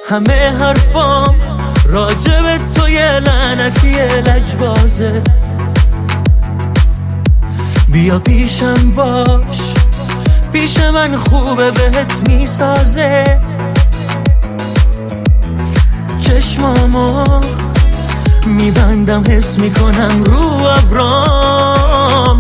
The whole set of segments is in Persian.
همه حرفام راجب تو یه لعنتی لجبازه. بیا پیشم باش، پیش من خوبه بهت میسازه. چشمامو میبندم حس میکنم رو ابرام،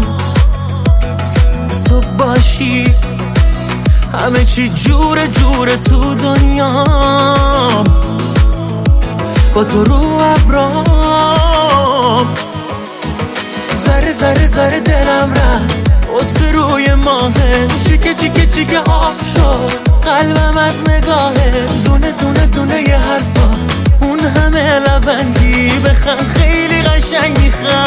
تو باشی همه چی جوره جوره تو دنیام، با تو رو ابرام. ذره ذره ذره دلم رفت واسه روی ماهه، چیکه چیکه چیکه آب شد قلبم از نگاهه. دونه دونه دونه یه حرفات اون همه لبندی، بخند خیلی قشنگ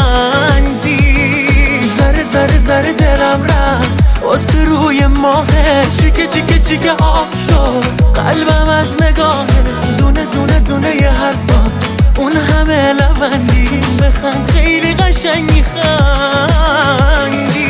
میخندی. ذره ذره ذره دلم رفت واسه روی ماهه، چیکه چیکه چیکه آب شد قلبم از نگاهه. دونه دونه دونه یه حرفات اون همه لبندی، بخند خیلی قشنگ میخندی.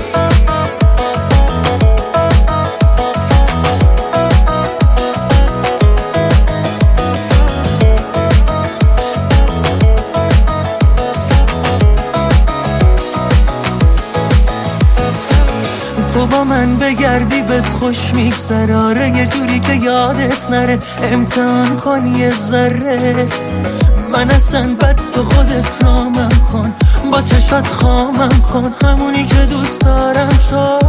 تو با من بگردی بهت خوش میگذره، آره یه جوری که یادت نره. امتحان کن یه ذره من اصلا بد، تو خودت رامم کن، با چشات خامم کن، همونی که دوست دارم تو.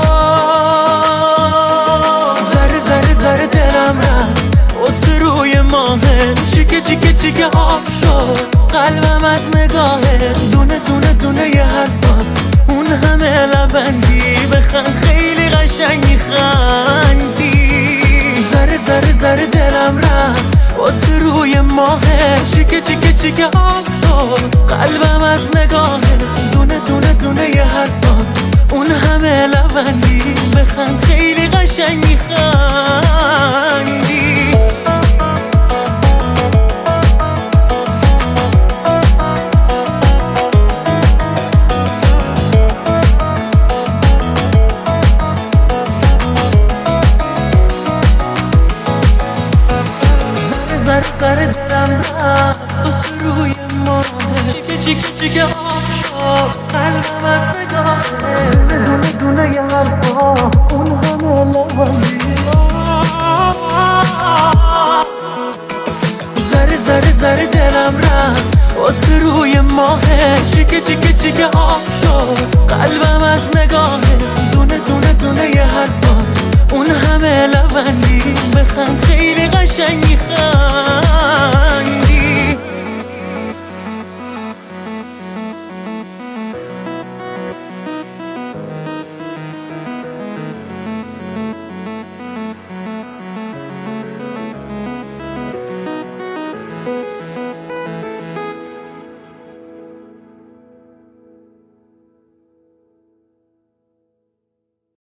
ذره ذره ذره دلم رفت واسه روی ماهه، چیکه چیکه چیکه آب شد قلبم از نگاهه. دونه دونه دونه یه حرفات اون همه لبندی، بخند خیلی قشنگ میخندی. ذره ذره ذره دلم رفت واسه روی ماهه، چیکه چیکه چیکه آب شد قلبم از نگاهه. دونه دونه دونه یه حرفات اون همه لبندی، بخند خیلی قشنگ میخندی. ذره ذره دلم رفت واسه روی ماهه، چیکه چیکه چیکه آب شد قلبم از نگاهه. دونه دونه یه حرفا اون همه لبندی. ذره ذره ذره دلم رفت واسه روی ماهه، چیکه چیکه چیکه آب شد قلبم از نگاهه. دونه دونه دونه یه حرفا اون همه لبندی، بخند خیلی قشنگ میخند.